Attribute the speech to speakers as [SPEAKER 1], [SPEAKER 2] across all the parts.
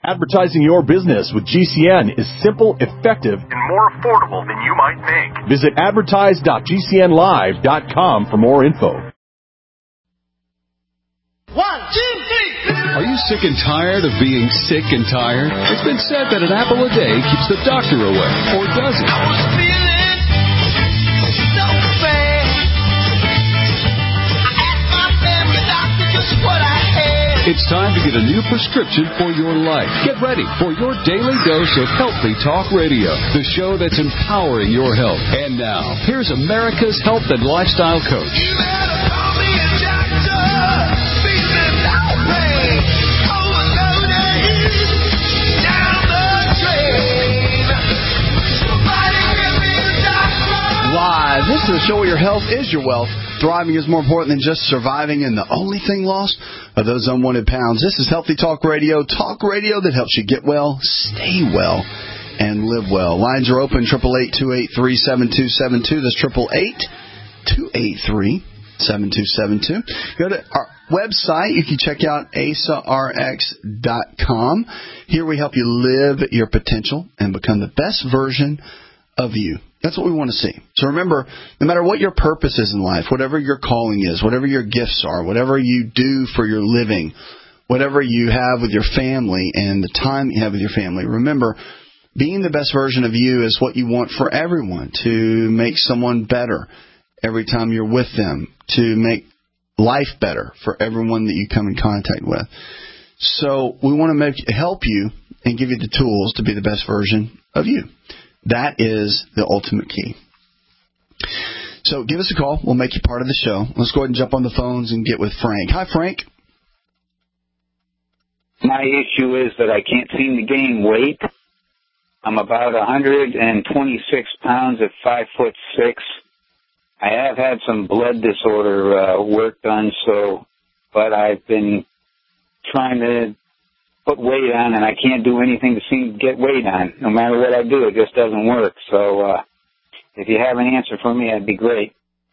[SPEAKER 1] Advertising your business with GCN is simple, effective, and more affordable than you might think. Visit advertise.gcnlive.com for more info.
[SPEAKER 2] 1, 2, 3.
[SPEAKER 3] Are you sick and tired of being sick and tired? It's been said that an apple a day keeps the doctor away, or does it?
[SPEAKER 2] I was feeling so bad. I asked my family doctor just what I had.
[SPEAKER 3] It's time to get a new prescription for your life. Get ready for your daily dose of Healthy Talk Radio, the show that's empowering your health. And now, here's America's health and lifestyle coach.
[SPEAKER 2] You better call me a doctor. Feeling outraged. Overloaded. Down the drain. Somebody give me a doctor.
[SPEAKER 4] Live. This is a show where your health is your wealth. Thriving is more important than just surviving, and the only thing lost are those unwanted pounds. This is Healthy Talk Radio that helps you get well, stay well, and live well. Lines are open, 888-283-7272. That's 888-283-7272. Go to our website. You can check out asarx.com. Here we help you live your potential and become the best version of you. That's what we want to see. So remember, no matter what your purpose is in life, whatever your calling is, whatever your gifts are, whatever you do for your living, whatever you have with your family and the time you have with your family, remember, being the best version of you is what you want for everyone, to make someone better every time you're with them, to make life better for everyone that you come in contact with. So we want to help you and give you the tools to be the best version of you. That is the ultimate key. So give us a call. We'll make you part of the show. Let's go ahead and jump on the phones and get with Frank. Hi, Frank.
[SPEAKER 5] My issue is that I can't seem to gain weight. I'm about 126 pounds at 5'6". I have had some blood disorder work done, but I've been trying to put weight on, and I can't do anything to seem to get weight on. No matter what I do, it just doesn't work. So if you have an answer for me, that'd be great.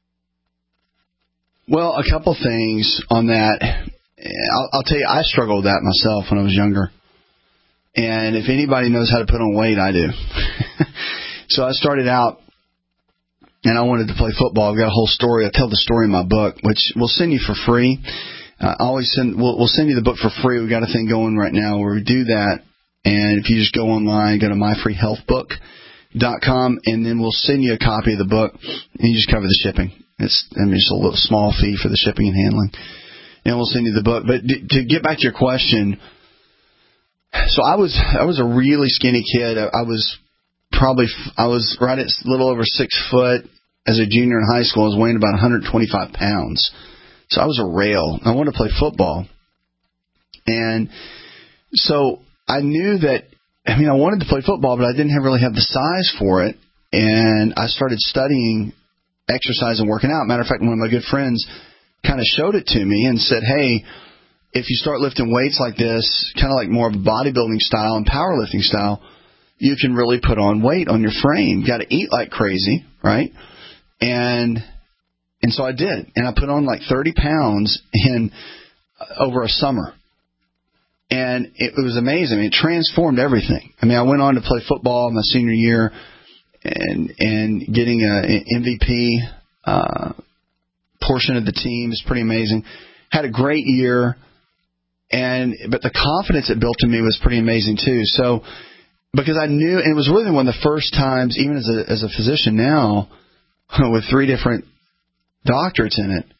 [SPEAKER 4] Well, a couple things on that. I'll tell you, I struggled with that myself when I was younger. And if anybody knows how to put on weight, I do. So I started out, and I wanted to play football. I've got a whole story. I tell the story in my book, which we'll send you for free. We'll send you the book for free. We've got a thing going right now where we do that. And if you just go online, go to myfreehealthbook.com, and then we'll send you a copy of the book, and you just cover the shipping. It's just a little small fee for the shipping and handling. And we'll send you the book. But to get back to your question, so I was a really skinny kid. I was right at a little over 6 foot as a junior in high school. I was weighing about 125 pounds. So I was a rail. I wanted to play football. And so I knew that, I wanted to play football, but I didn't really have the size for it. And I started studying exercise and working out. Matter of fact, one of my good friends kind of showed it to me and said, hey, if you start lifting weights like this, kind of like more of a bodybuilding style and powerlifting style, you can really put on weight on your frame. You got to eat like crazy, right? And so I did, and I put on like 30 pounds over a summer, and it was amazing. It transformed everything. I went on to play football my senior year, and getting an MVP portion of the team is pretty amazing. Had a great year, but the confidence it built in me was pretty amazing too. So because I knew, and it was really one of the first times, even as a physician now, with 3 different doctorates in it,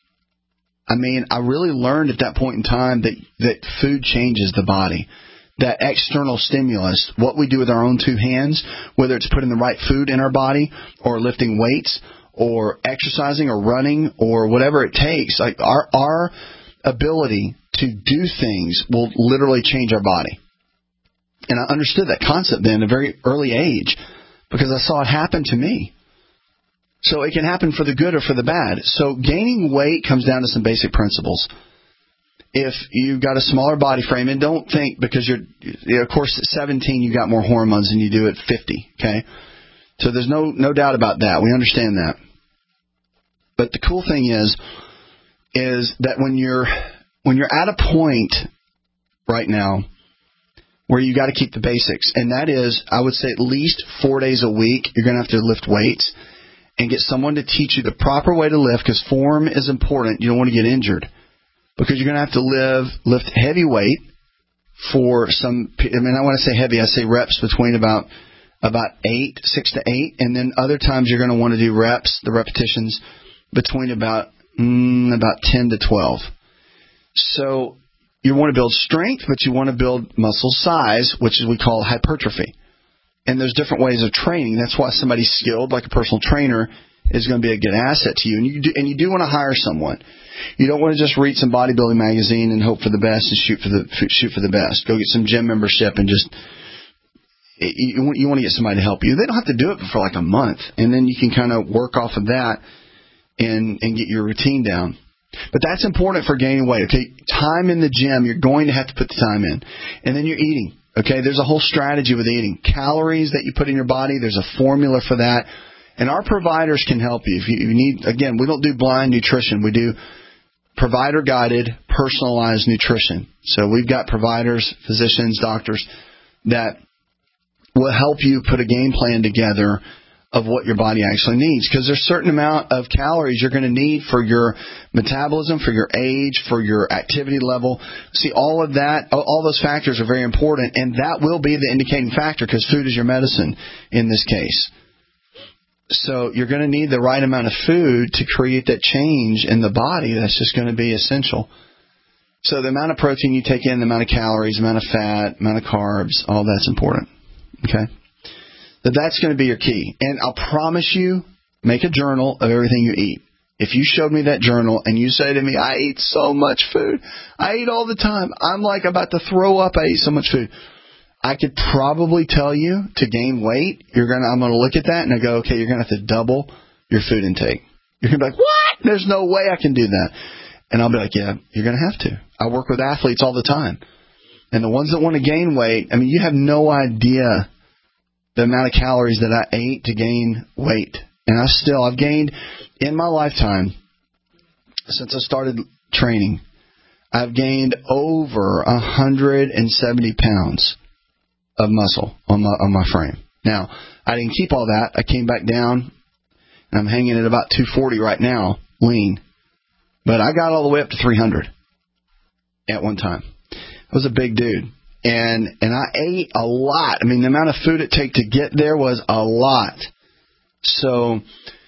[SPEAKER 4] I really learned at that point in time that food changes the body. That external stimulus, what we do with our own 2 hands, whether it's putting the right food in our body or lifting weights or exercising or running or whatever it takes, like our ability to do things will literally change our body. And I understood that concept then at a very early age because I saw it happen to me. So it can happen for the good or for the bad. So gaining weight comes down to some basic principles. If you've got a smaller body frame, and don't think because of course, at 17 you got more hormones than you do at 50, okay? So there's no doubt about that. We understand that. But the cool thing is that when you're at a point right now where you got to keep the basics. And that is, I would say at least 4 days a week, you're going to have to lift weights and get someone to teach you the proper way to lift, because form is important. You don't want to get injured, because you're going to have to lift heavy weight for some, I mean, I want to say heavy, I say reps between about 6 to 8, and then other times you're going to want to do reps, the repetitions, between about 10 to 12. So you want to build strength, but you want to build muscle size, which is we call hypertrophy. And there's different ways of training. That's why somebody skilled, like a personal trainer, is going to be a good asset to you. And you do want to hire someone. You don't want to just read some bodybuilding magazine and hope for the best and shoot for the best. Go get some gym membership and just you want to get somebody to help you. They don't have to do it for like a month, and then you can kind of work off of that and get your routine down. But that's important for gaining weight. Okay, time in the gym, you're going to have to put the time in, and then you're eating. Okay, there's a whole strategy with eating. Calories that you put in your body, there's a formula for that. And our providers can help you. If you need, again, we don't do blind nutrition. We do provider-guided, personalized nutrition. So we've got providers, physicians, doctors that will help you put a game plan together of what your body actually needs. Because there's a certain amount of calories you're going to need for your metabolism, for your age, for your activity level. See, all of that, all those factors are very important, and that will be the indicating factor, because food is your medicine in this case. So you're going to need the right amount of food to create that change in the body. That's just going to be essential. So the amount of protein you take in, the amount of calories, the amount of fat, the amount of carbs, all that's important. Okay? That's going to be your key. And I'll promise you, make a journal of everything you eat. If you showed me that journal and you say to me, I eat so much food, I eat all the time, I'm like about to throw up, I eat so much food, I could probably tell you to gain weight, I'm going to look at that and I go, okay, you're going to have to double your food intake. You're going to be like, what? There's no way I can do that. And I'll be like, yeah, you're going to have to. I work with athletes all the time. And the ones that want to gain weight, I mean, you have no idea the amount of calories that I ate to gain weight. And I've gained, in my lifetime, since I started training, I've gained over 170 pounds of muscle on my frame. Now, I didn't keep all that. I came back down, and I'm hanging at about 240 right now, lean. But I got all the way up to 300 at one time. I was a big dude. And I ate a lot. I mean, the amount of food it took to get there was a lot. So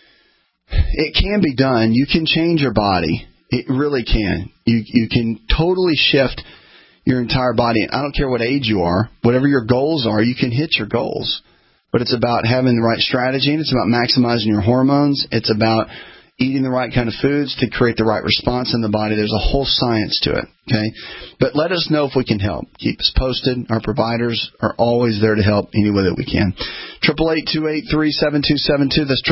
[SPEAKER 4] it can be done. You can change your body. It really can. You can totally shift your entire body. And I don't care what age you are. Whatever your goals are, you can hit your goals. But it's about having the right strategy, and it's about maximizing your hormones. It's about eating the right kind of foods to create the right response in the body. There's a whole science to it, okay? But let us know if we can help. Keep us posted. Our providers are always there to help any way that we can. 888-283-7272. That's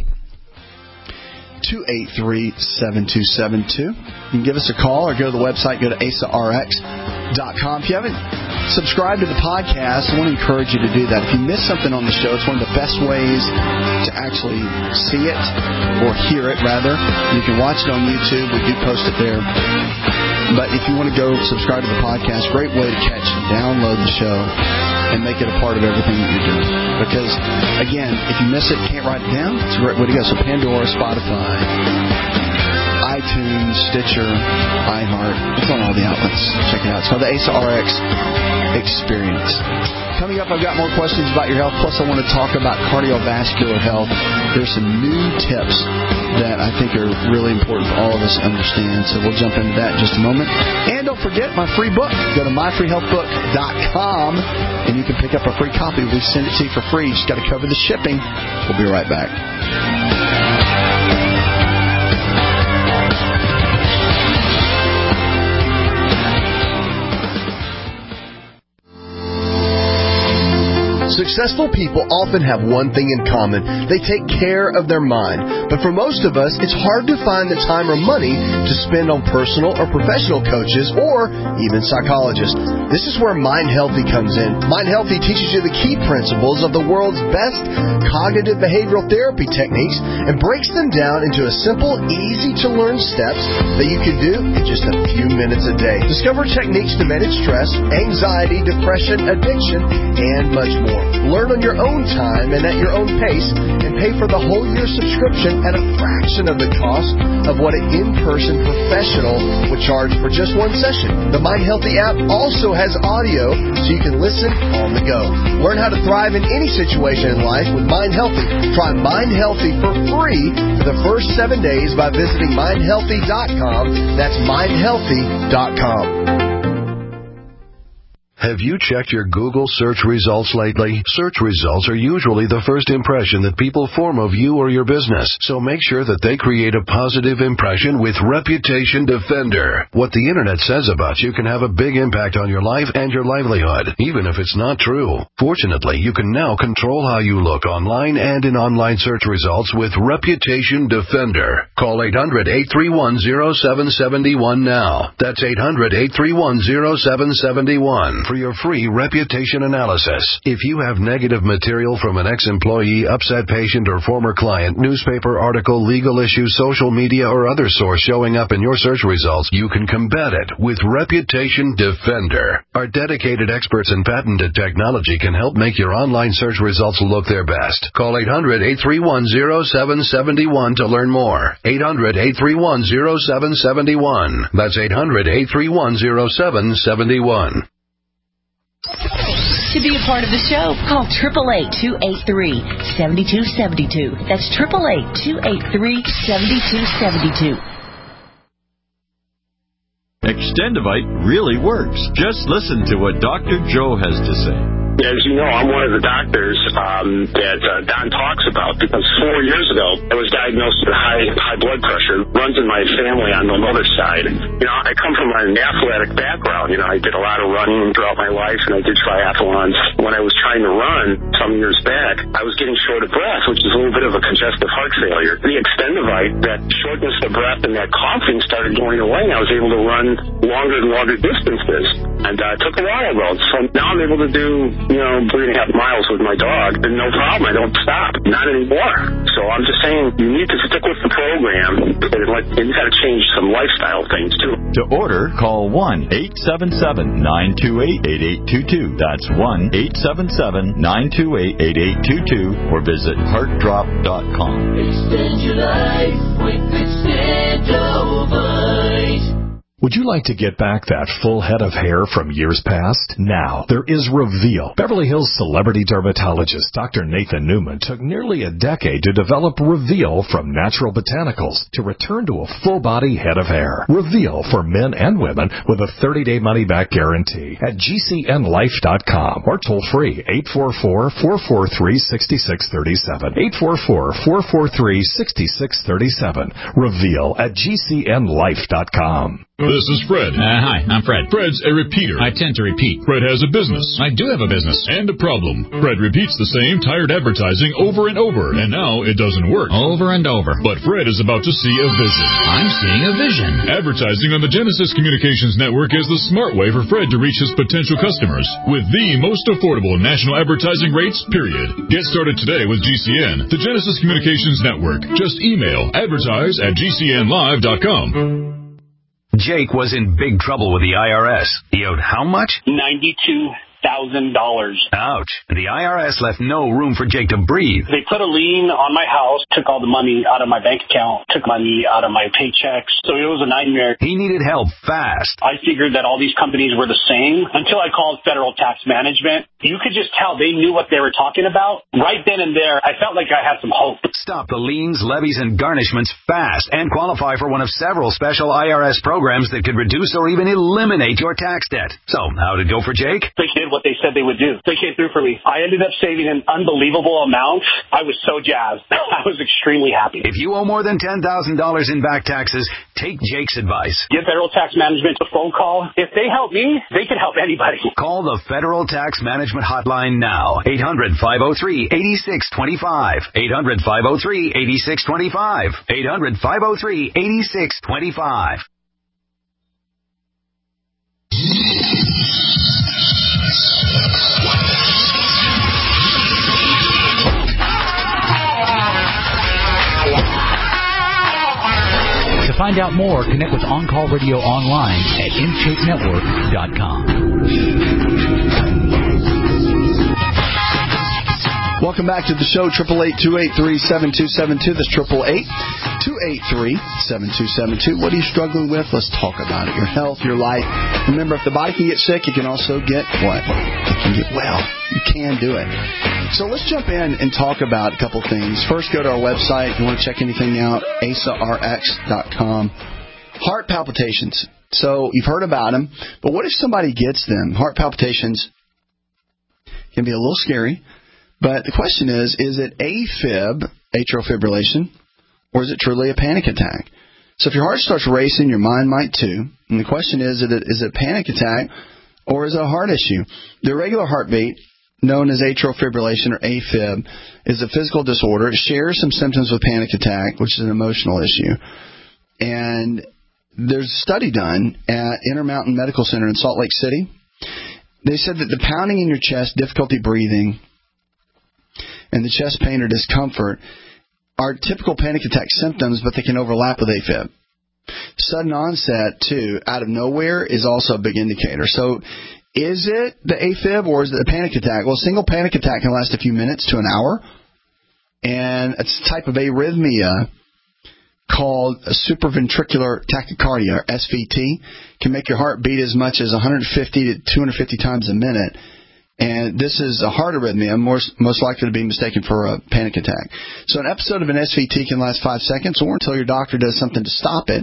[SPEAKER 4] 888-283-7272. You can give us a call or go to the website, go to AsaRx.com. If you haven't subscribed to the podcast, I want to encourage you to do that. If you miss something on the show, it's one of the best ways to actually see it, or hear it, rather. You can watch it on YouTube. We do post it there. But if you want to go subscribe to the podcast, great way to catch and download the show and make it a part of everything that you're doing. Because, again, if you miss it, can't write it down, it's a great way to go. So Pandora, Spotify, iTunes, Stitcher, iHeart, it's on all the outlets. Check it out. It's called the Asa RX Experience. Coming up, I've got more questions about your health, plus I want to talk about cardiovascular health. There's some new tips that I think are really important for all of us to understand, so we'll jump into that in just a moment. And don't forget my free book. Go to myfreehealthbook.com, and you can pick up a free copy. We send it to you for free. You just got to cover the shipping. We'll be right back.
[SPEAKER 6] Successful people often have one thing in common. They take care of their mind. But for most of us, it's hard to find the time or money to spend on personal or professional coaches or even psychologists. This is where Mind Healthy comes in. Mind Healthy teaches you the key principles of the world's best cognitive behavioral therapy techniques and breaks them down into a simple, easy-to-learn steps that you can do in just a few minutes a day. Discover techniques to manage stress, anxiety, depression, addiction, and much more. Learn on your own time and at your own pace, and pay for the whole year subscription at a fraction of the cost of what an in-person professional would charge for just one session. The Mind Healthy app also has audio so you can listen on the go. Learn how to thrive in any situation in life with Mind Healthy. Try Mind Healthy for free for the first 7 days by visiting mindhealthy.com. That's mindhealthy.com.
[SPEAKER 7] Have you checked your Google search results lately? Search results are usually the first impression that people form of you or your business, so make sure that they create a positive impression with Reputation Defender. What the Internet says about you can have a big impact on your life and your livelihood, even if it's not true. Fortunately, you can now control how you look online and in online search results with Reputation Defender. Call 800-831-0771 now. That's 800-831-0771. For your free reputation analysis. If you have negative material from an ex-employee, upset patient, or former client, newspaper article, legal issue, social media, or other source showing up in your search results, you can combat it with Reputation Defender. Our dedicated experts in patented technology can help make your online search results look their best. Call 800-831-0771 to learn more. 800-831-0771. That's 800-831-0771.
[SPEAKER 8] To be a part of the show, call 888-283-7272. That's 888-283-7272.
[SPEAKER 9] Extendivite really works. Just listen to what Dr. Joe has to say.
[SPEAKER 10] As you know, I'm one of the doctors that Don talks about, because 4 years ago, I was diagnosed with high blood pressure. It runs in my family on my mother's side. You know, I come from an athletic background. You know, I did a lot of running throughout my life, and I did triathlons. When I was trying to run some years back, I was getting short of breath, which is a little bit of a congestive heart failure. The Extendivite, that shortness of breath and that coughing started going away. I was able to run longer and longer distances. And it took a while, though. So now I'm able to do 3.5 miles with my dog, and no problem. I don't stop. Not anymore. So I'm just saying, you need to stick with the program, and you got to change some lifestyle things, too.
[SPEAKER 9] To order, call 1-877-928-8822. That's 1-877-928-8822, or visit heartdrop.com.
[SPEAKER 2] Extend your life with Extendivite.
[SPEAKER 1] Would you like to get back that full head of hair from years past? Now, there is Reveal. Beverly Hills celebrity dermatologist Dr. Nathan Newman took nearly a decade to develop Reveal from natural botanicals to return to a full-body head of hair. Reveal for men and women with a 30-day money-back guarantee at GCNlife.com or toll-free 844-443-6637. 844-443-6637. Reveal at GCNlife.com.
[SPEAKER 11] This is Fred.
[SPEAKER 12] Hi, I'm Fred.
[SPEAKER 11] Fred's a repeater.
[SPEAKER 12] I tend to repeat.
[SPEAKER 11] Fred has a business.
[SPEAKER 12] I do have a business.
[SPEAKER 11] And a problem. Fred repeats the same tired advertising over and over, and now it doesn't work.
[SPEAKER 12] Over and over.
[SPEAKER 11] But Fred is about to see a vision.
[SPEAKER 12] I'm seeing a vision.
[SPEAKER 11] Advertising on the Genesis Communications Network is the smart way for Fred to reach his potential customers with the most affordable national advertising rates, period. Get started today with GCN, the Genesis Communications Network. Just email advertise@gcnlive.com.
[SPEAKER 13] Jake was in big trouble with the IRS. He owed how much?
[SPEAKER 14] $92,000.
[SPEAKER 13] Ouch. The IRS left no room for Jake to breathe.
[SPEAKER 14] They put a lien on my house, took all the money out of my bank account, took money out of my paychecks. So it was a nightmare.
[SPEAKER 13] He needed help fast.
[SPEAKER 14] I figured that all these companies were the same until I called Federal Tax Management. You could just tell they knew what they were talking about. Right then and there, I felt like I had some hope.
[SPEAKER 13] Stop the liens, levies, and garnishments fast and qualify for one of several special IRS programs that could reduce or even eliminate your tax debt. So, how did it go for Jake?
[SPEAKER 14] They did what they said they would do. They came through for me. I ended up saving an unbelievable amount. I was so jazzed. I was extremely happy.
[SPEAKER 13] If you owe more than $10,000 in back taxes, take Jake's advice.
[SPEAKER 14] Give Federal Tax Management a phone call. If they help me, they can help anybody.
[SPEAKER 13] Call the Federal Tax Management Management hotline now. 800-503-8625. 800-503-8625. 800-503-8625.
[SPEAKER 12] To find out more, connect with On Call Radio online at InShapeNetwork.com.
[SPEAKER 4] Welcome back to the show, 888-283-7272. That's 888-283-7272. What are you struggling with? Let's talk about it. Your health, your life. Remember, if the body can get sick, it can also get what? It can get well. You can do it. So let's jump in and talk about a couple things. First, go to our website. If you want to check anything out, AsaRx.com. Heart palpitations. So you've heard about them, but what if somebody gets them? Heart palpitations can be a little scary, but the question is it AFib, atrial fibrillation, or is it truly a panic attack? So if your heart starts racing, your mind might too. And the question is it a panic attack, or is it a heart issue? The irregular heartbeat, known as atrial fibrillation or AFib, is a physical disorder. It shares some symptoms with panic attack, which is an emotional issue. And there's a study done at Intermountain Medical Center in Salt Lake City. They said that the pounding in your chest, difficulty breathing, and the chest pain or discomfort are typical panic attack symptoms, but they can overlap with AFib. Sudden onset, too, out of nowhere is also a big indicator. So is it the AFib or is it a panic attack? Well, a single panic attack can last a few minutes to an hour, and it's a type of arrhythmia called a supraventricular tachycardia, or SVT. Can make your heart beat as much as 150 to 250 times a minute. And this is a heart arrhythmia, most likely to be mistaken for a panic attack. So an episode of an SVT can last 5 seconds or until your doctor does something to stop it.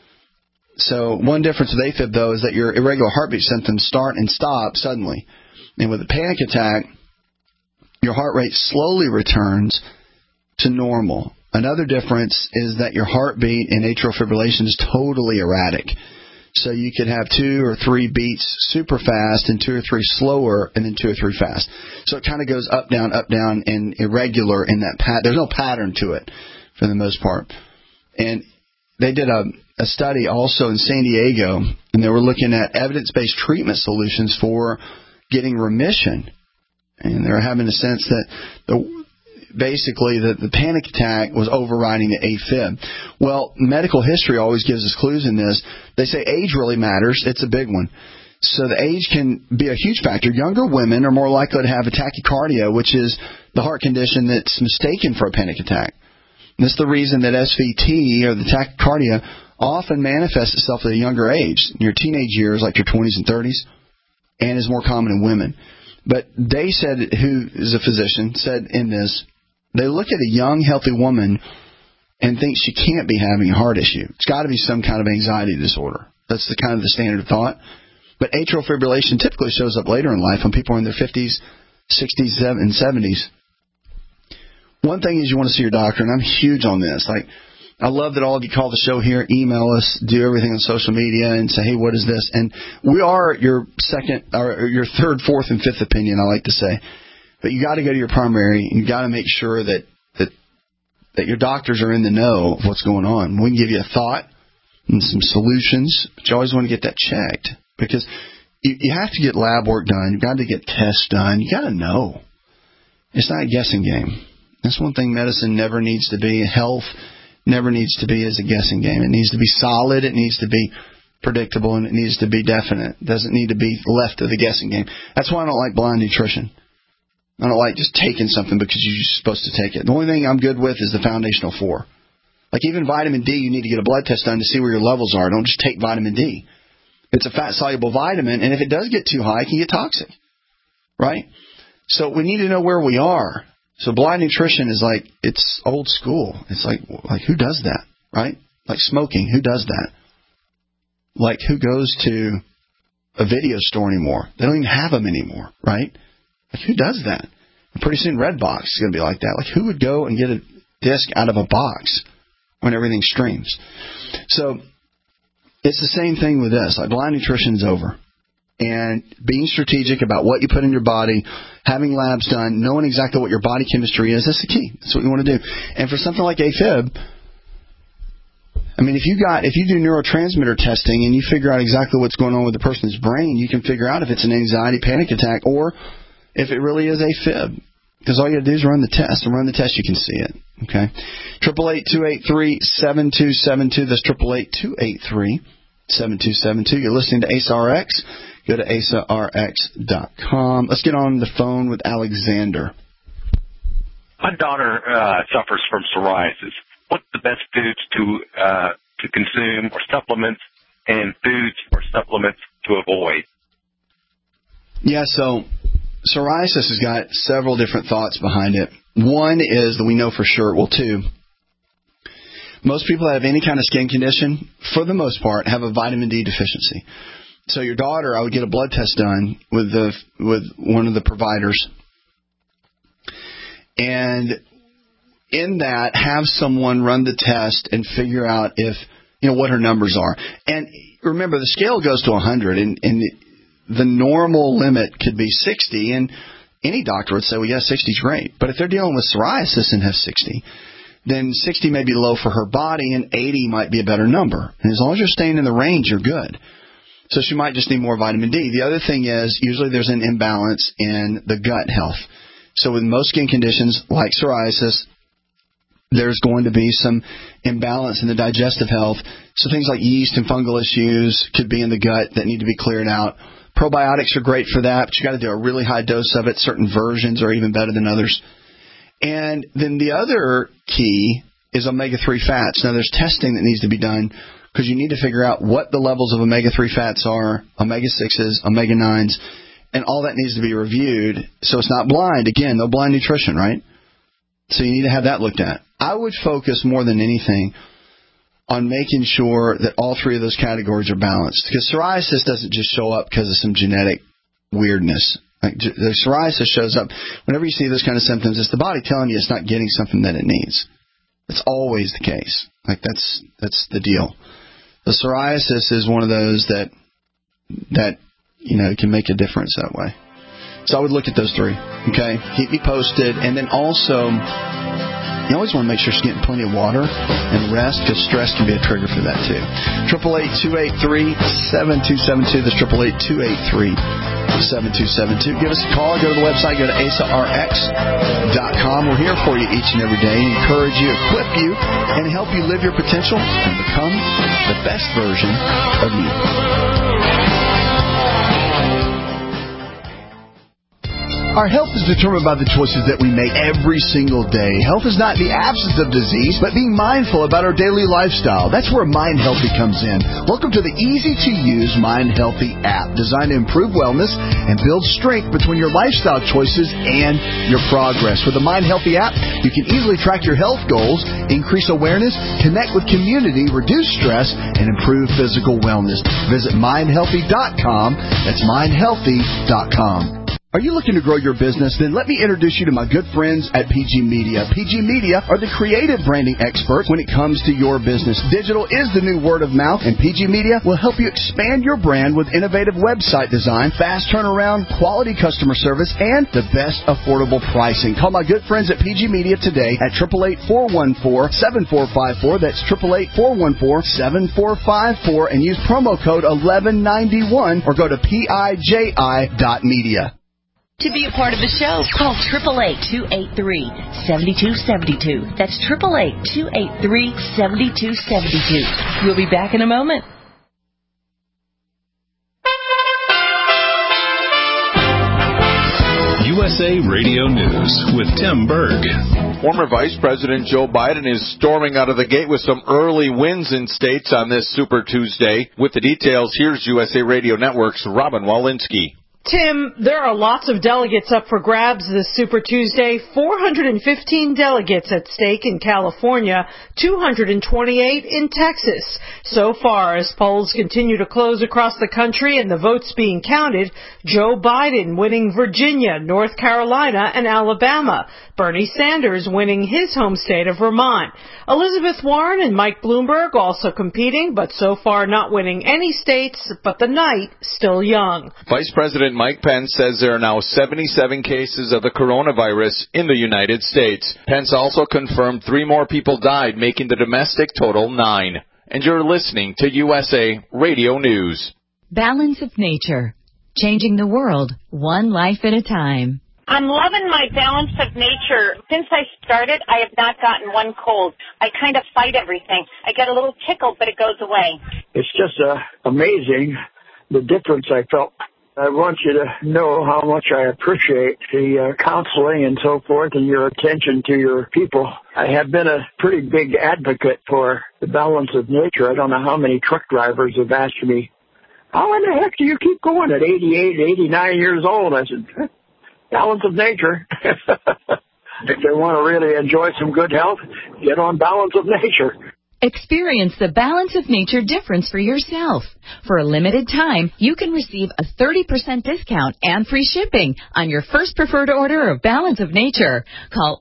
[SPEAKER 4] So one difference with AFib, though, is that your irregular heartbeat symptoms start and stop suddenly. And with a panic attack, your heart rate slowly returns to normal. Another difference is that your heartbeat in atrial fibrillation is totally erratic. So you could have 2 or 3 beats super fast and 2 or 3 slower and then 2 or 3 fast. So it kind of goes up, down, and irregular in that there's no pattern to it for the most part. And they did a study also in San Diego, and they were looking at evidence-based treatment solutions for getting remission. And they were having a sense that basically the panic attack was overriding the AFib. Well, medical history always gives us clues in this. They say age really matters. It's a big one. So the age can be a huge factor. Younger women are more likely to have a tachycardia, which is the heart condition that's mistaken for a panic attack. And this is the reason that SVT, or the tachycardia, often manifests itself at a younger age, in your teenage years, like your 20s and 30s, and is more common in women. But they said, who is a physician, said in this, they look at a young, healthy woman and think she can't be having a heart issue. It's got to be some kind of anxiety disorder. That's the kind of the standard thought. But atrial fibrillation typically shows up later in life when people are in their 50s, 60s, and 70s. One thing is you want to see your doctor, and I'm huge on this. Like, I love that all of you call the show here, email us, do everything on social media, and say, hey, what is this? And we are your second, or your third, fourth, and fifth opinion, I like to say. But you got to go to your primary, and you got to make sure that your doctors are in the know of what's going on. We can give you a thought and some solutions, but you always want to get that checked, because you have to get lab work done. You've got to get tests done. You got to know. It's not a guessing game. That's one thing medicine never needs to be. Health never needs to be as a guessing game. It needs to be solid. It needs to be predictable, and it needs to be definite. It doesn't need to be left to the guessing game. That's why I don't like blind nutrition. I don't like just taking something because you're supposed to take it. The only thing I'm good with is the foundational 4. Like even vitamin D, you need to get a blood test done to see where your levels are. Don't just take vitamin D. It's a fat-soluble vitamin, and if it does get too high, it can get toxic, right? So we need to know where we are. So blind nutrition is like, it's old school. It's like who does that, right? Like smoking, who does that? Like who goes to a video store anymore? They don't even have them anymore, right? Like who does that? And pretty soon Redbox is going to be like that. Like who would go and get a disc out of a box when everything streams? So it's the same thing with this. Like blind nutrition is over. And being strategic about what you put in your body, having labs done, knowing exactly what your body chemistry is, that's the key. That's what you want to do. And for something like AFib, I mean, if you do neurotransmitter testing and you figure out exactly what's going on with the person's brain, you can figure out if it's an anxiety panic attack or if it really is AFib. Because all you got to do is run the test. And run the test, you can see it. Okay? 888-283-7272. That's 888-283-7272. You're listening to AceRx. Go to AceRx.com. Let's get on the phone with Alexander.
[SPEAKER 15] My daughter suffers from psoriasis. What's the best foods to consume or supplements and foods or supplements to avoid?
[SPEAKER 4] Yeah, so psoriasis has got several different thoughts behind it. One is that we know for sure, well, two, most people that have any kind of skin condition, for the most part, have a vitamin D deficiency. So your daughter, I would get a blood test done with one of the providers, and in that, have someone run the test and figure out if, what her numbers are. And remember, the scale goes to 100, and the normal limit could be 60, and any doctor would say, well, yeah, 60 is great. But if they're dealing with psoriasis and have 60, then 60 may be low for her body, and 80 might be a better number. And as long as you're staying in the range, you're good. So she might just need more vitamin D. The other thing is, usually there's an imbalance in the gut health. So with most skin conditions, like psoriasis, there's going to be some imbalance in the digestive health. So things like yeast and fungal issues could be in the gut that need to be cleared out. Probiotics are great for that, but you got to do a really high dose of it. Certain versions are even better than others. And then the other key is omega-3 fats. Now, there's testing that needs to be done because you need to figure out what the levels of omega-3 fats are, omega-6s, omega-9s, and all that needs to be reviewed so it's not blind. Again, no blind nutrition, right? So you need to have that looked at. I would focus more than anything on making sure that all three of those categories are balanced. Because psoriasis doesn't just show up because of some genetic weirdness. Like the psoriasis shows up whenever you see those kind of symptoms. It's the body telling you it's not getting something that it needs. It's always the case. Like that's the deal. The psoriasis is one of those that can make a difference that way. So I would look at those three. Okay, keep me posted, and then also, you always want to make sure she's getting plenty of water and rest, because stress can be a trigger for that too. 888-283-7272. That's 888-283-7272. Give us a call. Go to the website. Go to AceRx.com. We're here for you each and every day. Encourage you, equip you, and help you live your potential and become the best version of you. Our health is determined by the choices that we make every single day. Health is not the absence of disease, but being mindful about our daily lifestyle. That's where Mind Healthy comes in. Welcome to the easy-to-use Mind Healthy app, designed to improve wellness and build strength between your lifestyle choices and your progress. With the Mind Healthy app, you can easily track your health goals, increase awareness, connect with community, reduce stress, and improve physical wellness. Visit mindhealthy.com. That's mindhealthy.com. Are you looking to grow your business? Then let me introduce you to my good friends at PG Media. PG Media are the creative branding experts when it comes to your business. Digital is the new word of mouth, and PG Media will help you expand your brand with innovative website design, fast turnaround, quality customer service, and the best affordable pricing. Call my good friends at PG Media today at 888-414-7454. That's 888-414-7454, and use promo code 1191 or go to PIJI.media.
[SPEAKER 8] To be a part of the show, call 888-283-7272. That's 888-283-7272. We'll be back in a moment.
[SPEAKER 1] USA Radio News with Tim Berg.
[SPEAKER 16] Former Vice President Joe Biden is storming out of the gate with some early wins in states on this Super Tuesday. With the details, here's USA Radio Network's Robin Walensky.
[SPEAKER 17] Tim, there are lots of delegates up for grabs this Super Tuesday. 415 delegates at stake in California, 228 in Texas. So far, as polls continue to close across the country and the votes being counted, Joe Biden winning Virginia, North Carolina, and Alabama. Bernie Sanders winning his home state of Vermont. Elizabeth Warren and Mike Bloomberg also competing, but so far not winning any states, but the night still young.
[SPEAKER 16] Vice President Mike Pence says there are now 77 cases of the coronavirus in the United States. Pence also confirmed 3 more people died, making the domestic total 9. And you're listening to USA Radio News.
[SPEAKER 18] Balance of Nature. Changing the world, one life at a time.
[SPEAKER 19] I'm loving my Balance of Nature. Since I started, I have not gotten one cold. I kind of fight everything. I get a little tickle, but it goes away.
[SPEAKER 20] It's just amazing the difference I felt. I want you to know how much I appreciate the counseling and so forth and your attention to your people. I have been a pretty big advocate for the Balance of Nature. I don't know how many truck drivers have asked me, how in the heck do you keep going at 88, 89 years old? I said, Balance of Nature. If they want to really enjoy some good health, get on Balance of Nature.
[SPEAKER 18] Experience the Balance of Nature difference for yourself. For a limited time, you can receive a 30% discount and free shipping on your first preferred order of Balance of Nature. Call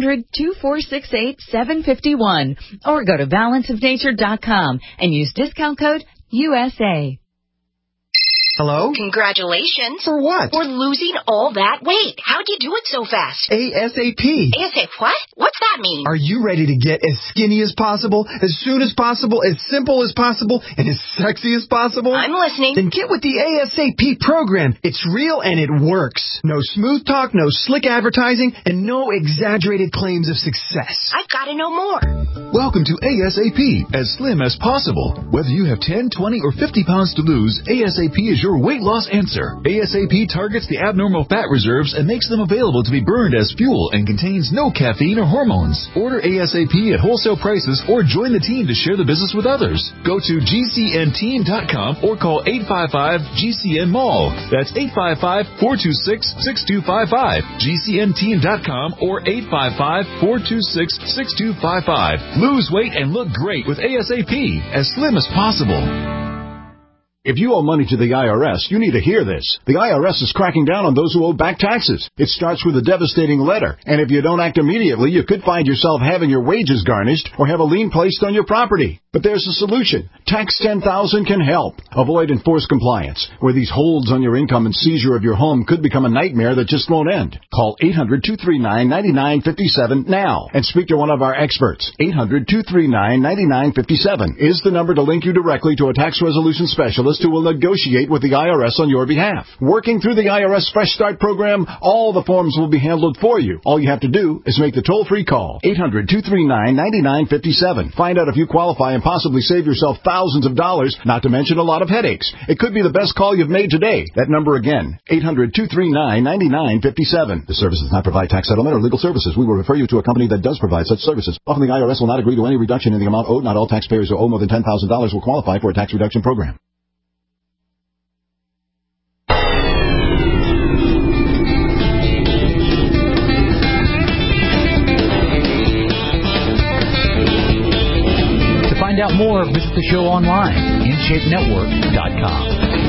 [SPEAKER 18] 800-2468-751 or go to balanceofnature.com and use discount code USA.
[SPEAKER 21] Hello?
[SPEAKER 22] Congratulations.
[SPEAKER 21] For what?
[SPEAKER 22] For losing all that weight. How'd you do it so fast?
[SPEAKER 21] ASAP.
[SPEAKER 22] ASAP what? What's that mean?
[SPEAKER 21] Are you ready to get as skinny as possible, as soon as possible, as simple as possible, and as sexy as possible?
[SPEAKER 22] I'm listening.
[SPEAKER 21] Then get with the ASAP program. It's real and it works. No smooth talk, no slick advertising, and no exaggerated claims of success.
[SPEAKER 22] I've got to know more.
[SPEAKER 23] Welcome to ASAP, as slim as possible. Whether you have 10, 20, or 50 pounds to lose, ASAP is your weight loss answer. ASAP targets the abnormal fat reserves and makes them available to be burned as fuel and contains no caffeine or hormones. Order ASAP at wholesale prices or join the team to share the business with others. Go to GCNteam.com or call 855-GCN-MALL. That's 855-426-6255. GCNteam.com or 855-426-6255. Lose weight and look great with ASAP, as slim as possible.
[SPEAKER 24] If you owe money to the IRS, you need to hear this. The IRS is cracking down on those who owe back taxes. It starts with a devastating letter, and if you don't act immediately, you could find yourself having your wages garnished or have a lien placed on your property. But there's a solution. Tax 10,000 can help. Avoid enforced compliance, where these holds on your income and seizure of your home could become a nightmare that just won't end. Call 800-239-9957 now and speak to one of our experts. 800-239-9957 is the number to link you directly to a tax resolution specialist who will negotiate with the IRS on your behalf. Working through the IRS Fresh Start program, all the forms will be handled for you. All you have to do is make the toll-free call. 800-239-9957. Find out if you qualify and possibly save yourself thousands of dollars, not to mention a lot of headaches. It could be the best call you've made today. That number again, 800-239-9957. The service does not provide tax settlement or legal services. We will refer you to a company that does provide such services. Often the IRS will not agree to any reduction in the amount owed. Not all taxpayers who owe more than $10,000 will qualify for a tax reduction program.
[SPEAKER 12] Find out more, visit the show online, InShapeNetwork.com.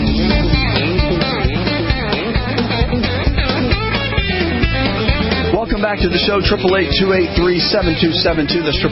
[SPEAKER 4] Welcome back to the show, 888-283-7272. That's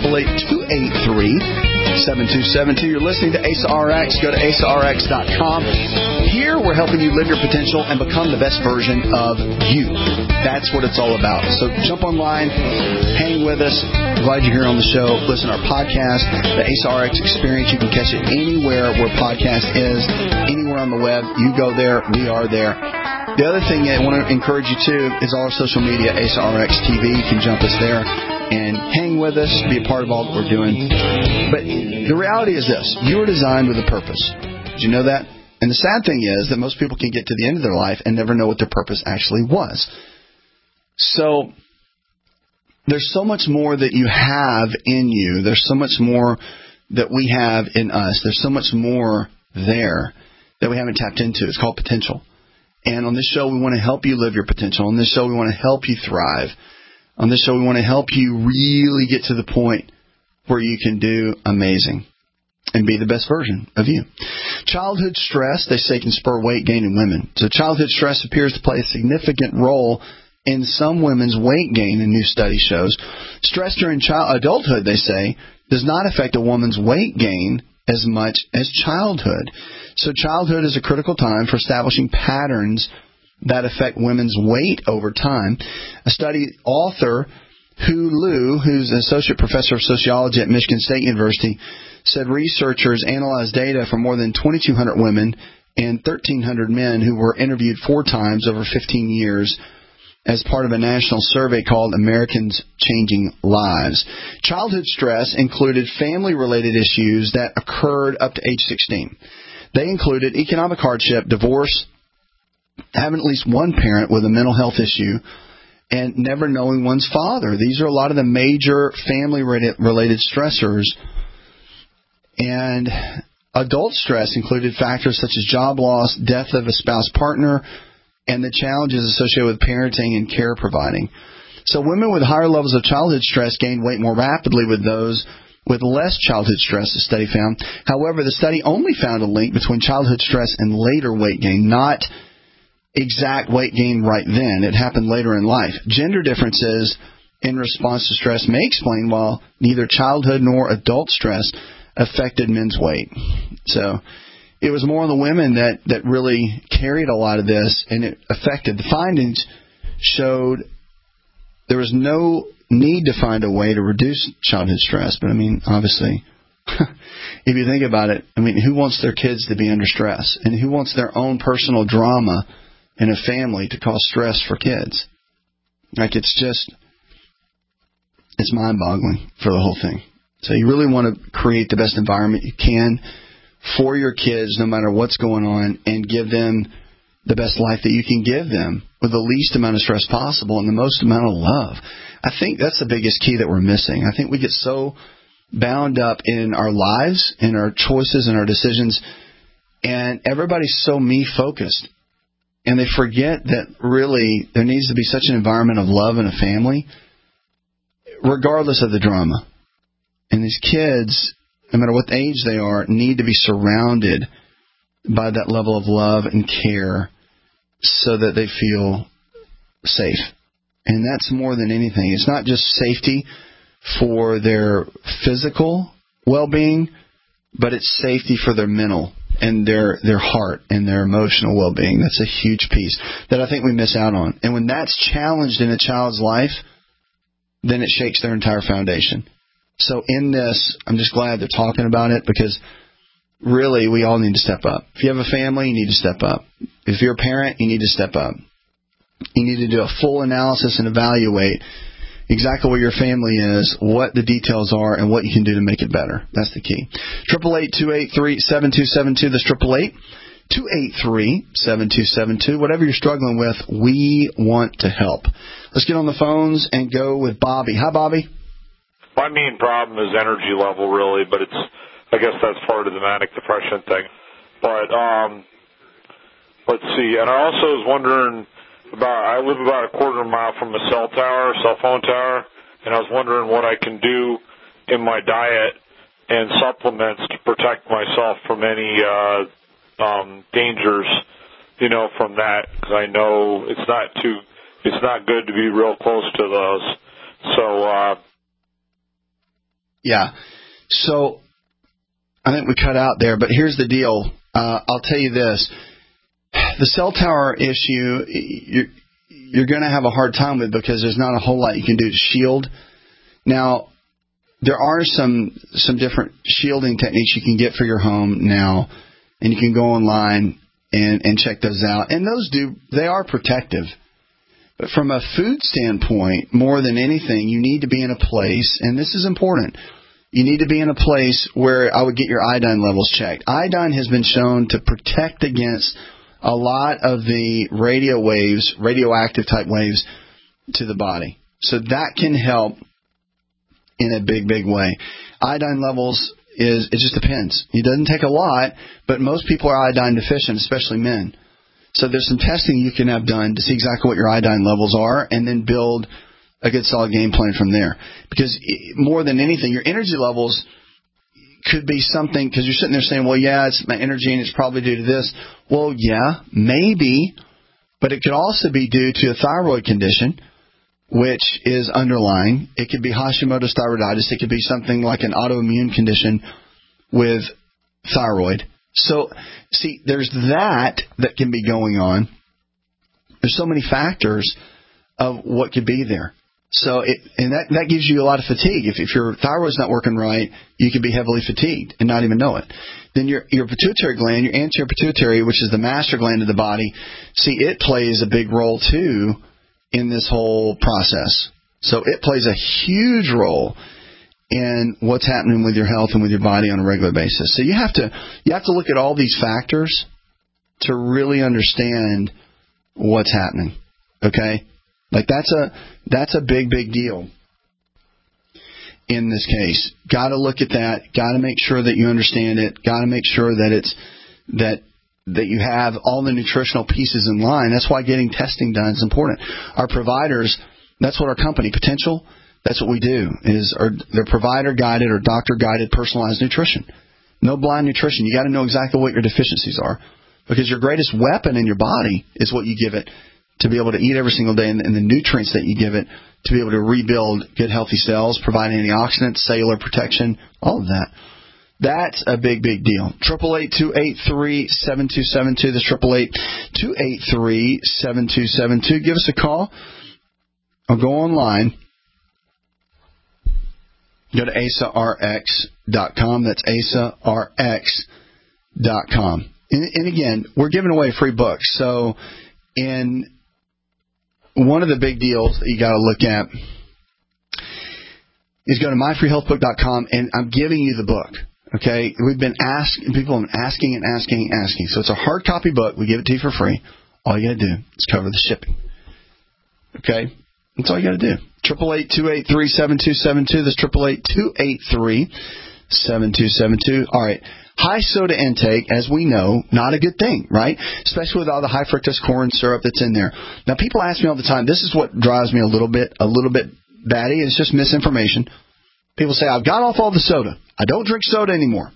[SPEAKER 4] 888-283-7272. You're listening to Asa RX. Go to AsaRx.com. Here, we're helping you live your potential and become the best version of you. That's what it's all about. So jump online, hang with us. Glad you're here on the show. Listen to our podcast, the Asa RX Experience. You can catch it anywhere where podcast is, anywhere on the web. You go there, we are there. The other thing I want to encourage you to is all our social media, Asa RX TV. You can jump us there and hang with us, be a part of all that we're doing. But the reality is this. You were designed with a purpose. Did you know that? And the sad thing is that most people can get to the end of their life and never know what their purpose actually was. So there's so much more that you have in you. There's so much more that we have in us. There's so much more there that we haven't tapped into. It's called potential. And on this show, we want to help you live your potential. On this show, we want to help you thrive. On this show, we want to help you really get to the point where you can do amazing and be the best version of you. Childhood stress, they say, can spur weight gain in women. So childhood stress appears to play a significant role in some women's weight gain, a new study shows. Stress during adulthood, they say, does not affect a woman's weight gain as much as childhood. So childhood is a critical time for establishing patterns that affect women's weight over time. A study author, Hu Liu, who's an associate professor of sociology at Michigan State University, said researchers analyzed data from more than 2,200 women and 1,300 men who were interviewed 4 times over 15 years as part of a national survey called Americans Changing Lives. Childhood stress included family-related issues that occurred up to age 16. They included economic hardship, divorce, having at least one parent with a mental health issue, and never knowing one's father. These are a lot of the major family-related stressors. And adult stress included factors such as job loss, death of a spouse partner, and the challenges associated with parenting and care providing. So women with higher levels of childhood stress gained weight more rapidly with those with less childhood stress, the study found. However, the study only found a link between childhood stress and later weight gain, not exact weight gain right then. It happened later in life. Gender differences in response to stress may explain why neither childhood nor adult stress affected men's weight. So it was more on the women that really carried a lot of this, and it affected. The findings showed there was no need to find a way to reduce childhood stress. But, I mean, obviously, if you think about it, I mean, who wants their kids to be under stress? And who wants their own personal drama in a family to cause stress for kids? Like, it's mind-boggling for the whole thing. So you really want to create the best environment you can for your kids, no matter what's going on, and give them the best life that you can give them with the least amount of stress possible and the most amount of love. I think that's the biggest key that we're missing. I think we get so bound up in our lives, in our choices and our decisions, and everybody's so me-focused. And they forget that really there needs to be such an environment of love in a family, regardless of the drama. And these kids, no matter what age they are, need to be surrounded by that level of love and care so that they feel safe. And that's more than anything. It's not just safety for their physical well-being, but it's safety for their mental and their heart and their emotional well-being. That's a huge piece that I think we miss out on. And when that's challenged in a child's life, then it shakes their entire foundation. So in this, I'm just glad they're talking about it, because really we all need to step up. If you have a family, you need to step up. If you're a parent, you need to step up. You need to do a full analysis and evaluate exactly where your family is, what the details are, and what you can do to make it better. That's the key. 888-283-7272. That's 888-283-7272. Whatever you're struggling with, we want to help. Let's get on the phones and go with Bobby. Hi, Bobby.
[SPEAKER 3] My main problem is energy level, really, but I guess that's part of the manic depression thing. But let's see. And I also was wondering I live about a quarter mile from a cell phone tower, and I was wondering what I can do in my diet and supplements to protect myself from any dangers, from that, because I know it's not good to be real close to those. So,
[SPEAKER 4] yeah. So I think we cut out there, but here's the deal. I'll tell you this. The cell tower issue, you're going to have a hard time with, because there's not a whole lot you can do to shield. Now, there are some different shielding techniques you can get for your home now, and you can go online and check those out. And they are protective. But from a food standpoint, more than anything, you need to be in a place, and this is important, you need to be in a place where I would get your iodine levels checked. Iodine has been shown to protect against a lot of the radioactive type waves to the body. So that can help in a big, big way. Iodine levels, it just depends. It doesn't take a lot, but most people are iodine deficient, especially men. So there's some testing you can have done to see exactly what your iodine levels are, and then build a good solid game plan from there. Because more than anything, your energy levels could be something, because you're sitting there saying, well, yeah, it's my energy and it's probably due to this. Well, yeah, maybe, but it could also be due to a thyroid condition, which is underlying. It could be Hashimoto's thyroiditis. It could be something like an autoimmune condition with thyroid. So, see, there's that can be going on. There's so many factors of what could be there. So, that gives you a lot of fatigue. If your thyroid's not working right, you could be heavily fatigued and not even know it. Then your pituitary gland, your anterior pituitary, which is the master gland of the body, see, it plays a big role too in this whole process. So it plays a huge role in what's happening with your health and with your body on a regular basis. So you have to look at all these factors to really understand what's happening. Okay? Like that's a big deal in this case. Got to look at that. Got to make sure that you understand it. Got to make sure that it's that you have all the nutritional pieces in line. That's why getting testing done is important. Our providers, that's what our company, Potential, that's what we do, they're provider-guided or doctor-guided personalized nutrition. No blind nutrition. You got to know exactly what your deficiencies are, because your greatest weapon in your body is what you give it to be able to eat every single day, and the nutrients that you give it to be able to rebuild good, healthy cells, provide antioxidants, cellular protection, all of that. That's a big deal. 888-283-7272. That's 888-283-7272. Give us a call or go online. Go to AsaRx.com. That's AsaRx.com. And again, we're giving away free books. So, one of the big deals that you got to look at is go to myfreehealthbook.com, and I'm giving you the book. Okay? We've been people have been asking. So it's a hard copy book. We give it to you for free. All you got to do is cover the shipping. Okay? That's all you got to do. 888-283-7272. That's 888-283-7272. All right. High soda intake, as we know, not a good thing, right? Especially with all the high fructose corn syrup that's in there. Now, people ask me all the time, this is what drives me a little bit batty. It's just misinformation. People say, I've got off all the soda. I don't drink soda anymore.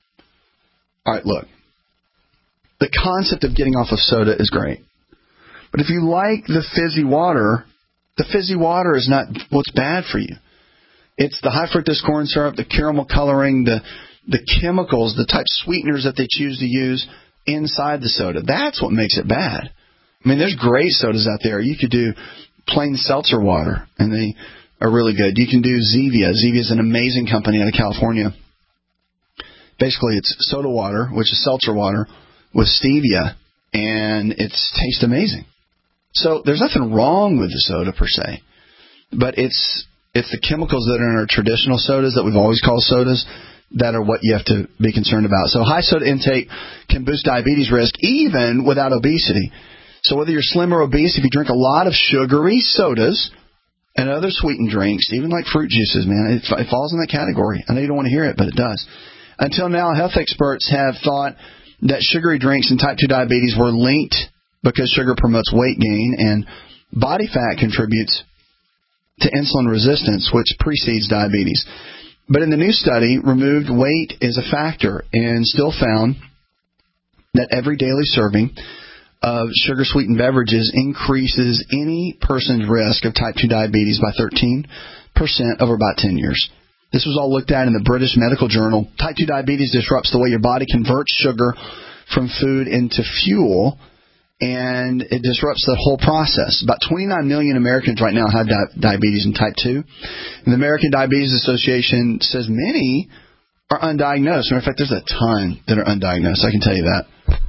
[SPEAKER 4] All right, look. The concept of getting off of soda is great. But if you like the fizzy water is not what's bad for you. It's the high fructose corn syrup, the caramel coloring, the chemicals, the type sweeteners that they choose to use inside the soda. That's what makes it bad. I mean, there's great sodas out there. You could do plain seltzer water, and they are really good. You can do Zevia. Zevia is an amazing company out of California. Basically, it's soda water, which is seltzer water, with stevia, and it tastes amazing. So there's nothing wrong with the soda per se, but it's the chemicals that are in our traditional sodas that we've always called sodas that are what you have to be concerned about. So high soda intake can boost diabetes risk even without obesity. So whether you're slim or obese, if you drink a lot of sugary sodas and other sweetened drinks, even like fruit juices, man, it falls in that category. I know you don't want to hear it, but it does. Until now, health experts have thought that sugary drinks and type 2 diabetes were linked because sugar promotes weight gain and body fat contributes to insulin resistance, which precedes diabetes. But in the new study, removed weight is a factor, and still found that every daily serving of sugar-sweetened beverages increases any person's risk of type 2 diabetes by 13% over about 10 years. This was all looked at in the British Medical Journal. Type 2 diabetes disrupts the way your body converts sugar from food into fuel, and it disrupts the whole process. About 29 million Americans right now have diabetes in type 2. And the American Diabetes Association says many are undiagnosed. Matter of fact, there's a ton that are undiagnosed. I can tell you that.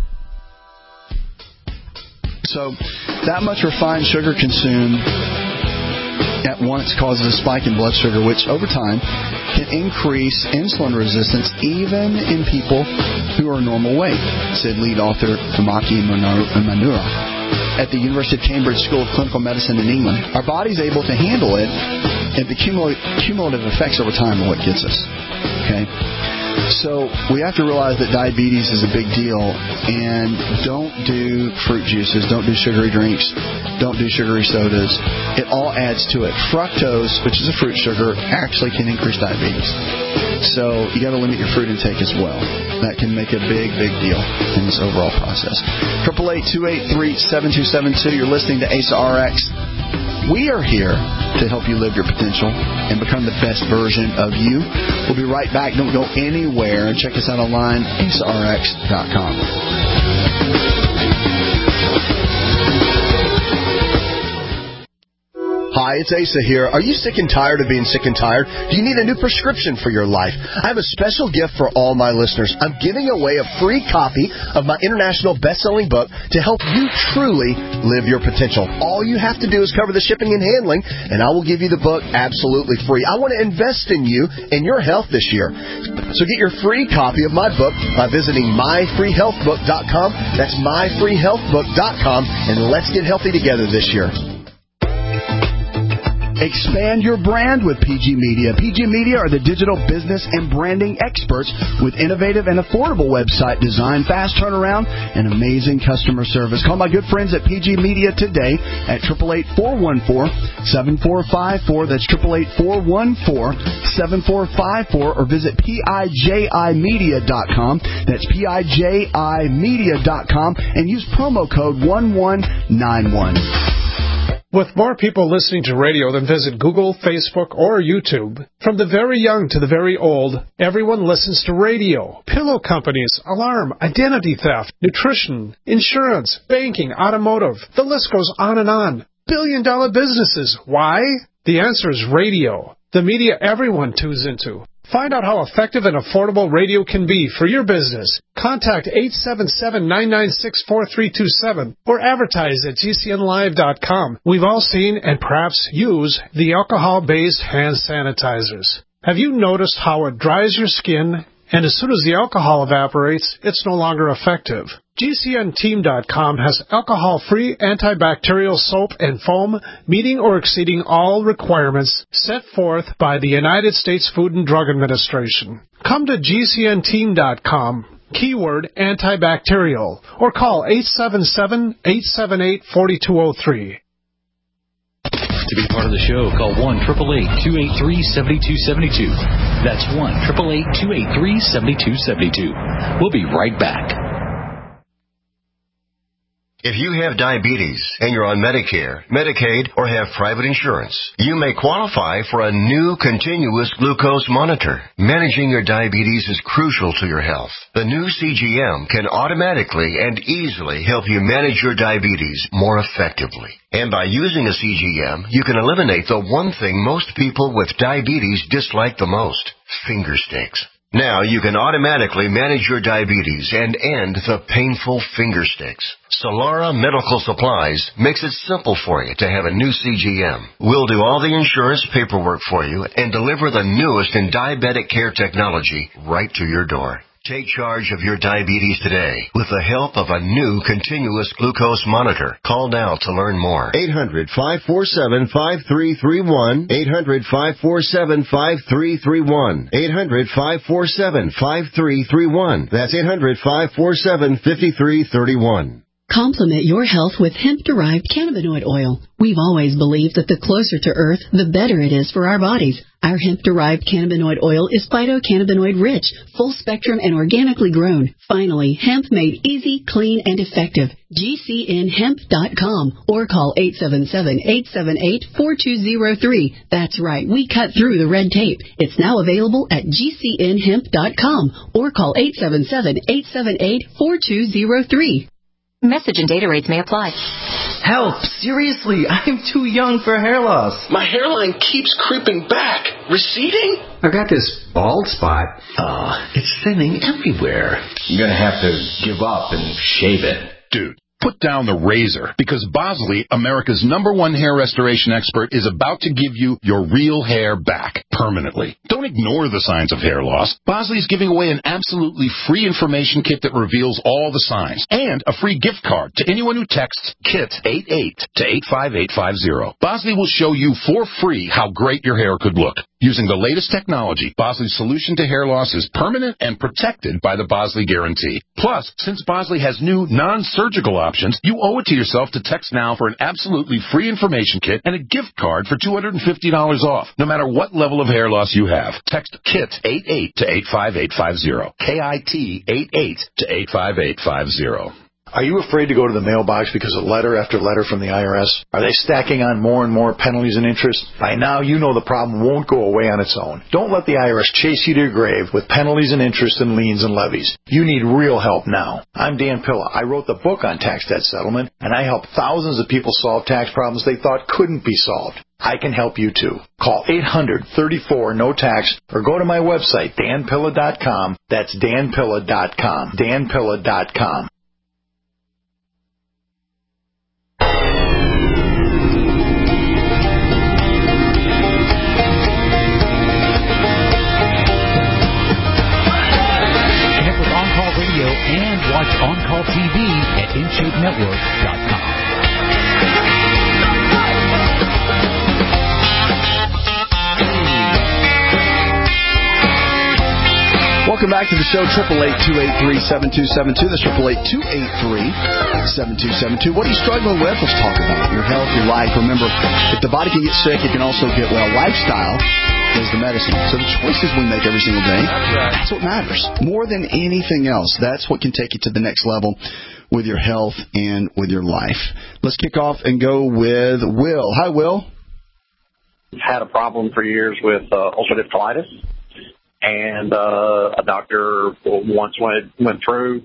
[SPEAKER 4] So that much refined sugar consumed at once causes a spike in blood sugar, which over time can increase insulin resistance even in people who are normal weight, said lead author Famaki Manura at the University of Cambridge School of Clinical Medicine in England. Our body's able to handle it, and the cumulative effects over time are what gets us. Okay. So we have to realize that diabetes is a big deal, and don't do fruit juices, don't do sugary drinks, don't do sugary sodas. It all adds to it. Fructose, which is a fruit sugar, actually can increase diabetes. So you got to limit your fruit intake as well. That can make a big, big deal in this overall process. 888-283-7272. You're listening to ACE RX. We are here to help you live your potential and become the best version of you. We'll be right back. Don't go anywhere. And check us out online, AceRx.com.
[SPEAKER 5] Hi, it's Asa here. Are you sick and tired of being sick and tired? Do you need a new prescription for your life? I have a special gift for all my listeners. I'm giving away a free copy of my international best-selling book to help you truly live your potential. All you have to do is cover the shipping and handling, and I will give you the book absolutely free. I want to invest in you and your health this year. So get your free copy of my book by visiting myfreehealthbook.com. That's myfreehealthbook.com, and let's get healthy together this year.
[SPEAKER 4] Expand your brand with PG Media. PG Media are the digital business and branding experts with innovative and affordable website design, fast turnaround, and amazing customer service. Call my good friends at PG Media today at 888-414-7454. That's 888-414-7454, or visit PIJImedia.com. That's PIJImedia.com, and use promo code 1191.
[SPEAKER 6] With more people listening to radio than visit Google, Facebook, or YouTube, from the very young to the very old, everyone listens to radio. Pillow companies, alarm, identity theft, nutrition, insurance, banking, automotive. The list goes on and on. Billion-dollar businesses. Why? The answer is radio. The media everyone tunes into. Find out how effective and affordable radio can be for your business. Contact 877-996-4327 or advertise at GCNlive.com. We've all seen and perhaps use the alcohol-based hand sanitizers. Have you noticed how it dries your skin, and as soon as the alcohol evaporates, it's no longer effective? GCNteam.com has alcohol-free antibacterial soap and foam meeting or exceeding all requirements set forth by the United States Food and Drug Administration. Come to GCNteam.com, keyword antibacterial, or call 877-878-4203.
[SPEAKER 12] To be part of the show, call 1-888-283-7272. That's 1-888-283-7272. We'll be right back.
[SPEAKER 7] If you have diabetes and you're on Medicare, Medicaid, or have private insurance, you may qualify for a new continuous glucose monitor. Managing your diabetes is crucial to your health. The new CGM can automatically and easily help you manage your diabetes more effectively. And by using a CGM, you can eliminate the one thing most people with diabetes dislike the most: finger sticks. Now you can automatically manage your diabetes and end the painful finger sticks. Solara Medical Supplies makes it simple for you to have a new CGM. We'll do all the insurance paperwork for you and deliver the newest in diabetic care technology right to your door. Take charge of your diabetes today with the help of a new continuous glucose monitor. Call now to learn more. 800-547-5331. 800-547-5331. 800-547-5331. That's 800-547-5331.
[SPEAKER 10] Complement your health with hemp-derived cannabinoid oil. We've always believed that the closer to Earth, the better it is for our bodies. Our hemp-derived cannabinoid oil is phytocannabinoid-rich, full-spectrum, and organically grown. Finally, hemp made easy, clean, and effective. GCNhemp.com or call 877-878-4203. That's right, we cut through the red tape. It's now available at GCNhemp.com or call 877-878-4203.
[SPEAKER 8] Message and data rates may apply.
[SPEAKER 25] Help! Seriously, I'm too young for hair loss.
[SPEAKER 26] My hairline keeps creeping back. Receding?
[SPEAKER 25] I got this bald spot. It's thinning everywhere.
[SPEAKER 26] I'm gonna have to give up and shave it.
[SPEAKER 27] Dude,
[SPEAKER 2] put down the razor, because Bosley, America's #1 hair restoration expert, is about to give you your real hair back permanently. Don't ignore the signs of hair loss. Bosley is giving away an absolutely free information kit that reveals all the signs, and a free gift card to anyone who texts KIT88 to 85850. Bosley will show you for free how great your hair could look. Using the latest technology, Bosley's solution to hair loss is permanent and protected by the Bosley Guarantee. Plus, since Bosley has new non-surgical options, you owe it to yourself to text now for an absolutely free information kit and a gift card for $250 off, no matter what level of hair loss you have. Text KIT88 to 85850. KIT88 to 85850.
[SPEAKER 9] Are you afraid to go to the mailbox because of letter after letter from the IRS? Are they stacking on more and more penalties and interest? By now, you know the problem won't go away on its own. Don't let the IRS chase you to your grave with penalties and interest and liens and levies. You need real help now. I'm Dan Pilla. I wrote the book on tax debt settlement, and I help thousands of people solve tax problems they thought couldn't be solved. I can help you too. Call 800-34-NO-TAX or go to my website, danpilla.com. That's danpilla.com. danpilla.com.
[SPEAKER 12] And watch On Call TV at InShapeNetwork.com.
[SPEAKER 4] Welcome back to the show, 888-283-7272. That's 888-283-7272. What are you struggling with? Let's talk about your health, your life. Remember, if the body can get sick, it can also get well. Lifestyle is the medicine. So the choices we make every single day, that's what matters. More than anything else, that's what can take you to the next level with your health and with your life. Let's kick off and go with Will. Hi, Will.
[SPEAKER 11] Had a problem for years with ulcerative colitis. And a doctor once went through,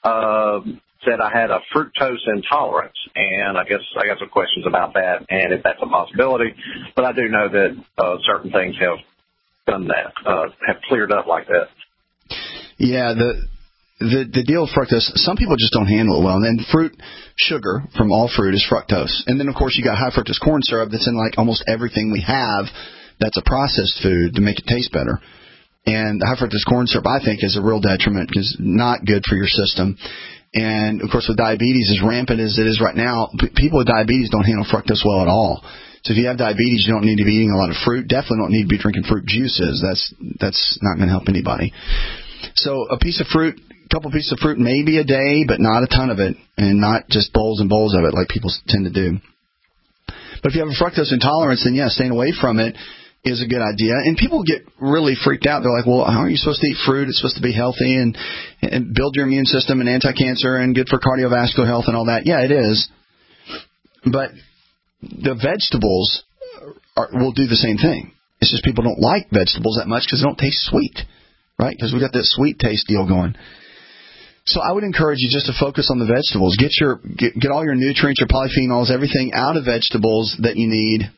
[SPEAKER 11] said I had a fructose intolerance, and I guess I got some questions about that and if that's a possibility. But I do know that certain things have done that, have cleared up like that.
[SPEAKER 4] Yeah, the deal with fructose, some people just don't handle it well. And then fruit sugar from all fruit is fructose. And then, of course, you got high fructose corn syrup that's in like almost everything we have that's a processed food to make it taste better. And high fructose corn syrup, I think, is a real detriment because not good for your system. And, of course, with diabetes, as rampant as it is right now, people with diabetes don't handle fructose well at all. So if you have diabetes, you don't need to be eating a lot of fruit. Definitely don't need to be drinking fruit juices. That's not going to help anybody. So a piece of fruit, a couple pieces of fruit, maybe a day, but not a ton of it, and not just bowls and bowls of it like people tend to do. But if you have a fructose intolerance, then, yeah, staying away from it is a good idea. And people get really freaked out. They're like, well, how are you supposed to eat fruit? It's supposed to be healthy and build your immune system and anti-cancer and good for cardiovascular health and all that. Yeah, it is. But the vegetables will do the same thing. It's just people don't like vegetables that much because they don't taste sweet, right? Because we got that sweet taste deal going. So I would encourage you just to focus on the vegetables. Get all your nutrients, your polyphenols, everything out of vegetables that you need.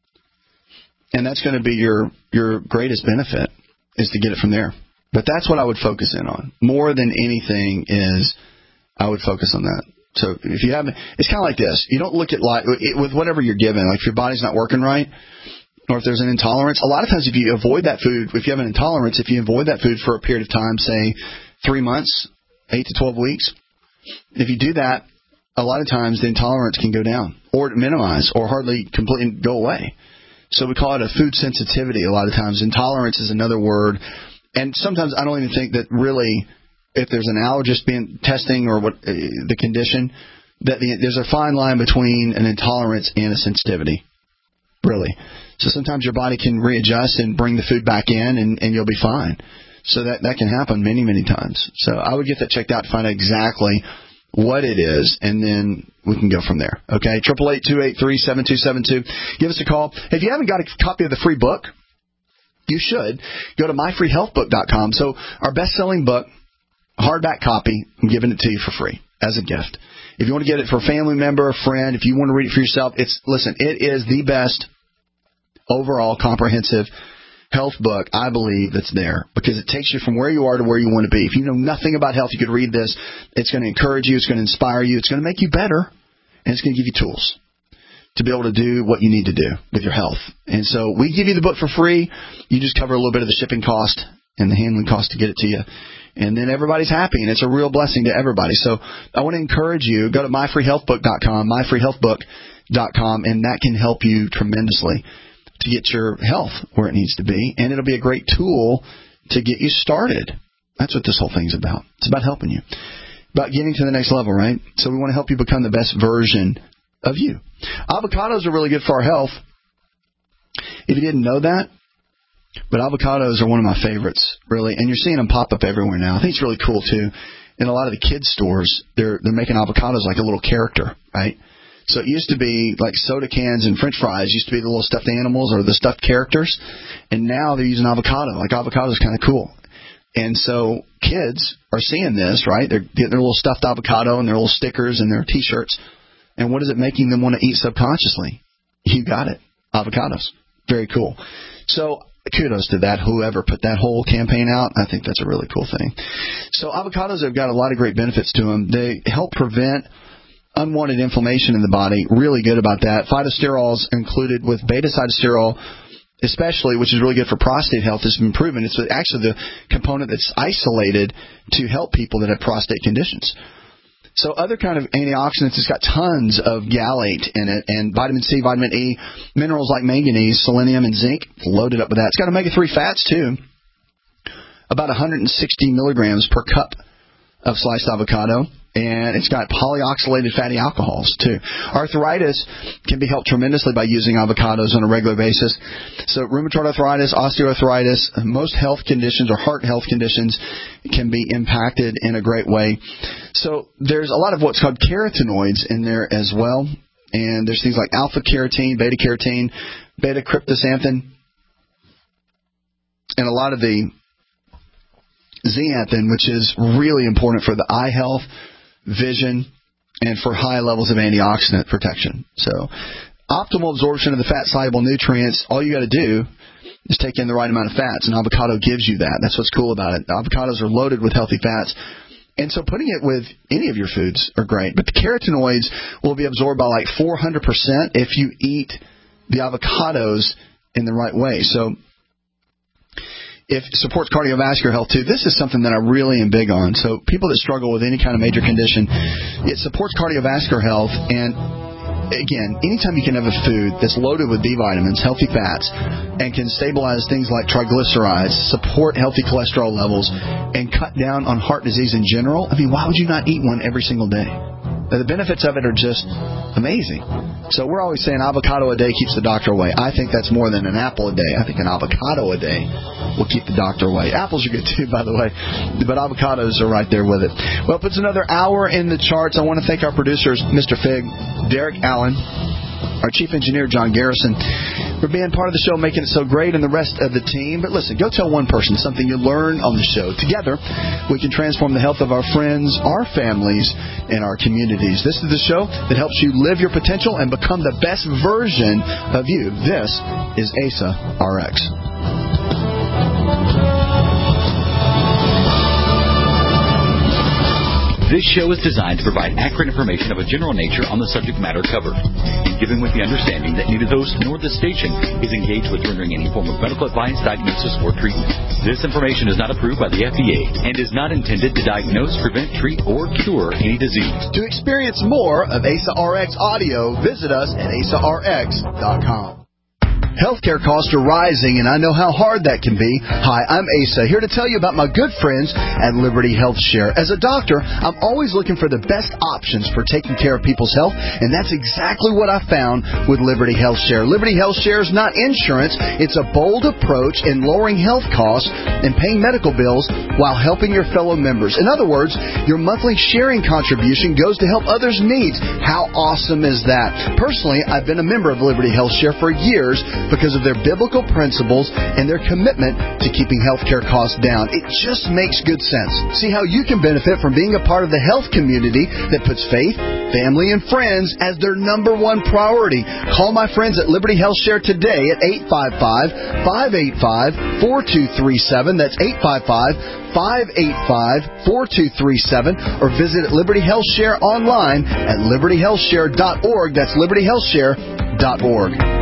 [SPEAKER 4] And that's going to be your greatest benefit is to get it from there. But that's what I would focus in on. More than anything is I would focus on that. So if you haven't, it's kind of like this. You don't look at with whatever you're given. Like if your body's not working right or if there's an intolerance, a lot of times if you avoid that food, if you have an intolerance, if you avoid that food for a period of time, say 3 months, 8 to 12 weeks, if you do that, a lot of times the intolerance can go down or minimize or hardly completely go away. So we call it a food sensitivity a lot of times. Intolerance is another word. And sometimes I don't even think that really if there's an allergist being testing or what the condition, that there's a fine line between an intolerance and a sensitivity, really. So sometimes your body can readjust and bring the food back in and you'll be fine. So that can happen many, many times. So I would get that checked out to find out exactly what it is, and then we can go from there. Okay, 888-283-7272. Give us a call. If you haven't got a copy of the free book, you should go to myfreehealthbook.com. So our best-selling book, hardback copy, I'm giving it to you for free as a gift. If you want to get it for a family member, a friend, if you want to read it for yourself, it is the best overall comprehensive health book, I believe, that's there because it takes you from where you are to where you want to be. If you know nothing about health, you could read this. It's going to encourage you. It's going to inspire you. It's going to make you better, and it's going to give you tools to be able to do what you need to do with your health. And so we give you the book for free. You just cover a little bit of the shipping cost and the handling cost to get it to you. And then everybody's happy, and it's a real blessing to everybody. So I want to encourage you, go to myfreehealthbook.com, myfreehealthbook.com, and that can help you tremendously to get your health where it needs to be. And it'll be a great tool to get you started. That's what this whole thing's about. It's about helping you, about getting to the next level, right? So we want to help you become the best version of you. Avocados are really good for our health. If you didn't know that, but avocados are one of my favorites, really. And you're seeing them pop up everywhere now. I think it's really cool, too. In a lot of the kids' stores, they're making avocados like a little character, right? So it used to be like soda cans and French fries used to be the little stuffed animals or the stuffed characters. And now they're using avocado. Like avocado is kind of cool. And so kids are seeing this, right? They're getting their little stuffed avocado and their little stickers and their T-shirts. And what is it making them want to eat subconsciously? You got it. Avocados. Very cool. So kudos to that. Whoever put that whole campaign out, I think that's a really cool thing. So avocados have got a lot of great benefits to them. They help prevent unwanted inflammation in the body. Really good about that. Phytosterols included with beta-sitosterol, especially, which is really good for prostate health, has been proven. It's actually the component that's isolated to help people that have prostate conditions. So other kind of antioxidants, it's got tons of gallate in it, and vitamin C, vitamin E, minerals like manganese, selenium, and zinc, loaded up with that. It's got omega-3 fats, too, about 160 milligrams per cup of sliced avocado. And it's got polyoxylated fatty alcohols, too. Arthritis can be helped tremendously by using avocados on a regular basis. So rheumatoid arthritis, osteoarthritis, most health conditions or heart health conditions can be impacted in a great way. So there's a lot of what's called carotenoids in there as well. And there's things like alpha-carotene, beta-carotene, beta-cryptoxanthin, and a lot of the zeaxanthin, which is really important for the eye health, vision, and for high levels of antioxidant protection. So optimal absorption of the fat-soluble nutrients, all you got to do is take in the right amount of fats, and avocado gives you that. That's what's cool about it. Avocados are loaded with healthy fats, and so putting it with any of your foods are great. But the carotenoids will be absorbed by like 400% if you eat the avocados in the right way. So it supports cardiovascular health, too. This is something that I really am big on. So people that struggle with any kind of major condition, it supports cardiovascular health. And, again, anytime you can have a food that's loaded with B vitamins, healthy fats, and can stabilize things like triglycerides, support healthy cholesterol levels, and cut down on heart disease in general, I mean, why would you not eat one every single day? The benefits of it are just amazing. So we're always saying avocado a day keeps the doctor away. I think that's more than an apple a day. I think an avocado a day will keep the doctor away. Apples are good too, by the way, but avocados are right there with it. Well, if it's another hour in the charts, I want to thank our producers, Mr. Fig, Derek Allen, our chief engineer, John Garrison, for being part of the show, making it so great, and the rest of the team. But listen, go tell one person something you learned on the show. Together, we can transform the health of our friends, our families, and our communities. This is the show that helps you live your potential and become the best version of you. This is ASA RX.
[SPEAKER 12] This show is designed to provide accurate information of a general nature on the subject matter covered, and given with the understanding that neither host nor the station is engaged with rendering any form of medical advice, diagnosis, or treatment. This information is not approved by the FDA and is not intended to diagnose, prevent, treat, or cure any disease.
[SPEAKER 5] To experience more of ASA RX audio, visit us at asarx.com. Healthcare costs are rising, and I know how hard that can be. Hi, I'm Asa, here to tell you about my good friends at Liberty Health Share. As a doctor, I'm always looking for the best options for taking care of people's health, and that's exactly what I found with Liberty Health Share. Liberty Health Share is not insurance. It's a bold approach in lowering health costs and paying medical bills while helping your fellow members. In other words, your monthly sharing contribution goes to help others' needs. How awesome is that? Personally, I've been a member of Liberty Health Share for years, because of their biblical principles and their commitment to keeping healthcare costs down. It just makes good sense. See how you can benefit from being a part of the health community that puts faith, family, and friends as their number one priority. Call my friends at Liberty Health Share today at 855-585-4237. That's 855-585-4237. Or visit Liberty Health Share online at libertyhealthshare.org. That's libertyhealthshare.org.